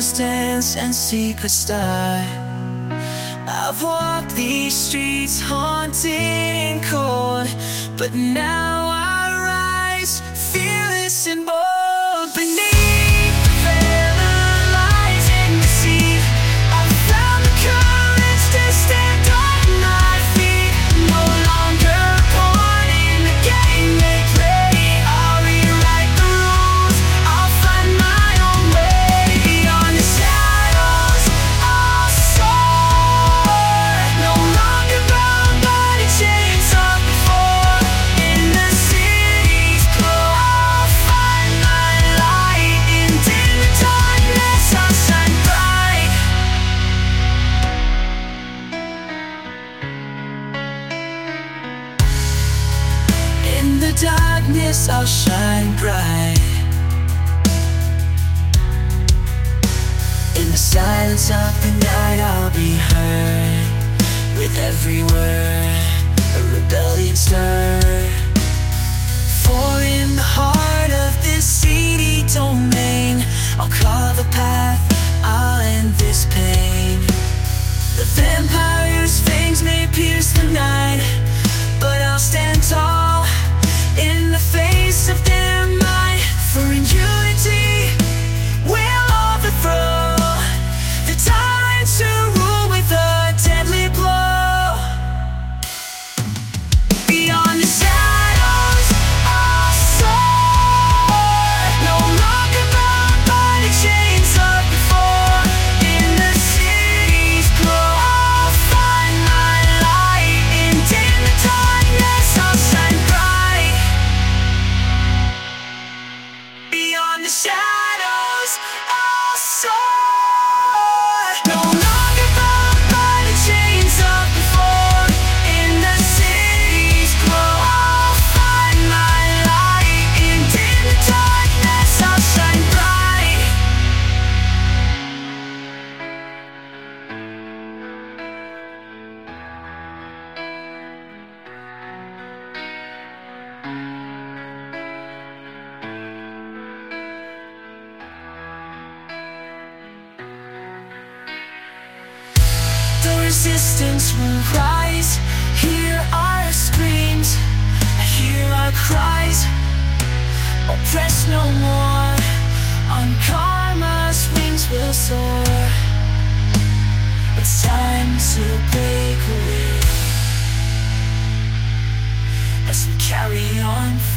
shadows dance and secrets die. I've walked these streets haunted and cold, but now I rise, fearless and bold. Beneath the veil that lies in the sea, I've found the courage to stand on my feet. No longer born in the game they play. I'll rewrite the rules, I'll find my own way. Beyond the shadows, I'll soar. No longer bound by the chains of before. In the city's glow, I'll find my light. In dim darkness, I'll shine bright. In the darkness, I'll shine bright. In the silence of the night, I'll be heard. With every word, a rebellion stirred. For in the heart of this city domain, I'll carve a path, I'll end this pain. The vampire's fangs may pierce the night, but I'll stand tall in the face of their might. For in unity, we'll overthrow the tyrants who rule with a deadly blow. Beyond the shadows, I'll soar. No longer bound by the chains of before. In the city's glow, I'll find my light. In dim darkness, I'll shine bright. Beyond the shadows, I'll soar. No longer bound by the chains of before. In the city's glow, I'll find my light. In dim darkness, I'll shine bright. The resistance will rise. Hear our screams, hear our cries. Oppressed no more. On karma's wings we'll soar. It's time to break away as we carry on.